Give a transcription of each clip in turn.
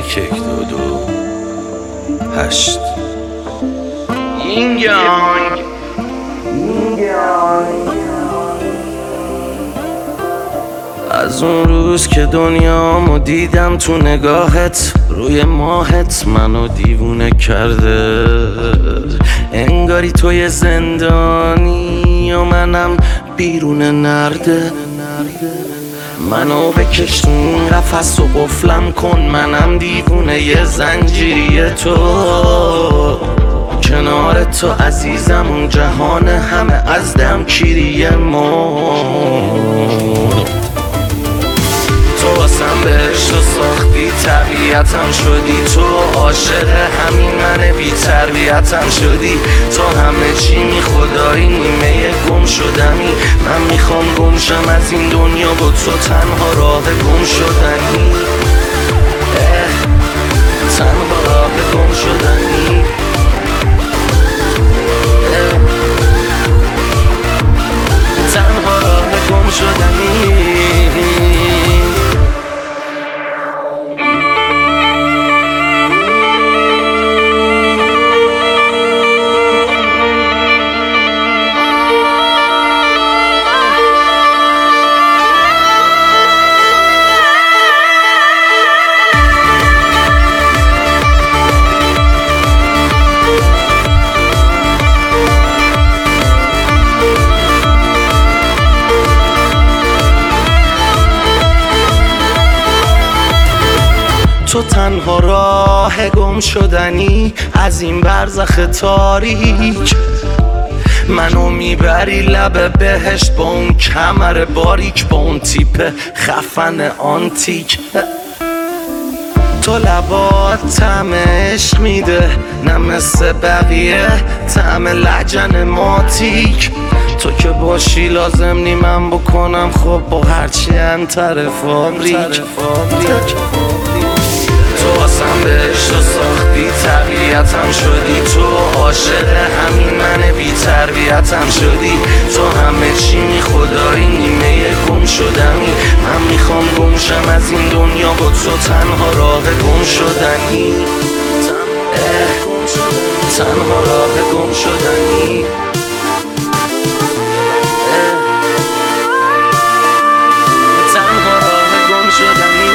122 8 از اون روز که دنیامو دیدم تو نگاهت، روی ماهت منو دیوونه کرده. انگاری توی زندانی و منم بیرون نرده. منو بکش تو این قفس و قفلم کن، منم دیوونه ی زنجیری تو. کنار تو عزیزم اون جهان همه از دم کیری تو واسم بهشت و ساختی، طبیعتم شدی. تو عاشق همین من بی تربیتم شدی. تو همه چی می خدایی، نیمه گم شدمی. من میخوام گم شم از این دنیا، با تو تنها راه گم شدنی. تنها راه گم شدنی. تنها راه گم شدنی. تو تنها راه گم شدنی از این برزخ تاریک. منو میبری لب بهشت با اون کمر باریک، با اون تیپ خفن آنتیک. تو لبات طعم عشق میده، نه مثل بقیه طعم لجن ماتیک. تو که باشی لازم نی من بکنم خب با هرچی انتر فابریک. تو واسم بهشت و ساختی، طبیعتم شدی. تو عاشق همین من بی تربیتم شدی. تو همه چی می خدایی، نیمه گم شدمی. من میخوام گم شم از این دنیا، با تو تنها راه گم شدنی. تنها راه گم شدنی. تنها راه گم شدنی.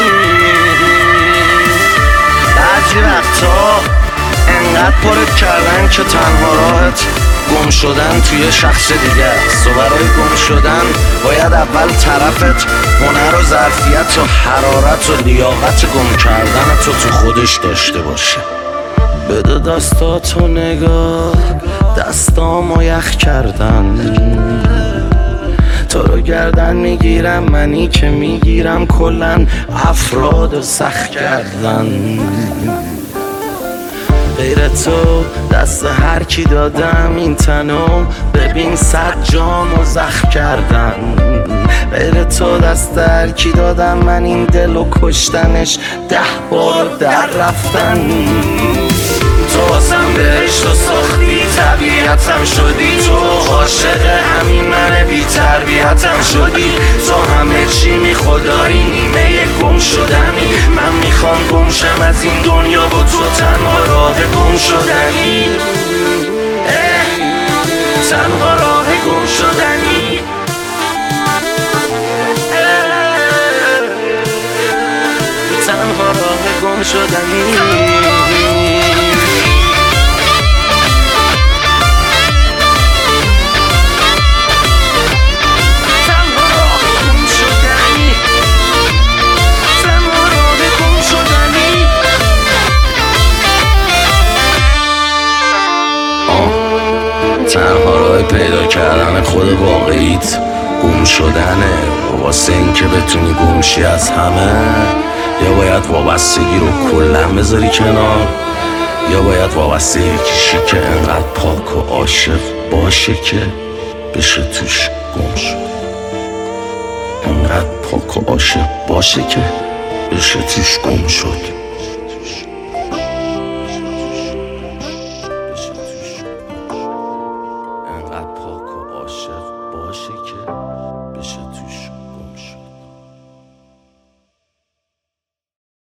بعضی وقتا انقدر پرت کردن که تنها راهت گم شدن توی شخص دیگه است. و برای گم شدن باید اول طرفت هنر و ظرفیت و حرارت و لیاقت گم کردن تو خودش داشته باشه. بده دستاتو نگاه، دستامو یخ کردن. تو رو گردن میگیرم، منی که میگیرم کلن افراد سخت کردن. غیر تو دست هر کی دادم این تنو، ببین 100 جامو زخم کردن. غیر تو دست هر کی دادم من این دلو کشتنش 10 بار در رفتن. تو واسم بهشت و ساختی، طبیعتم شدی. تو عاشق همین من بی تربیتم شدی. تو همه چی می خدایی، نیمه گم شدنی. من میخوام گم شم از این دنیا، با تو تنها راه گم شدنی. تنها راه گم شدنی. تنها راه گم شدنی. تنها راه پیدا کردن خود واقعیت گم شدنه. واسه این که بتونی گمشی از همه، یا باید وابستگی رو کلا بذاری کنار، یا باید وابسته یکیشی که انقدر پاک و عاشق باشه که بشه توش گم شد. انقدر پاک و عاشق باشه که بشه توش گم شد. انقدر پاک و عاشق باشه که بشه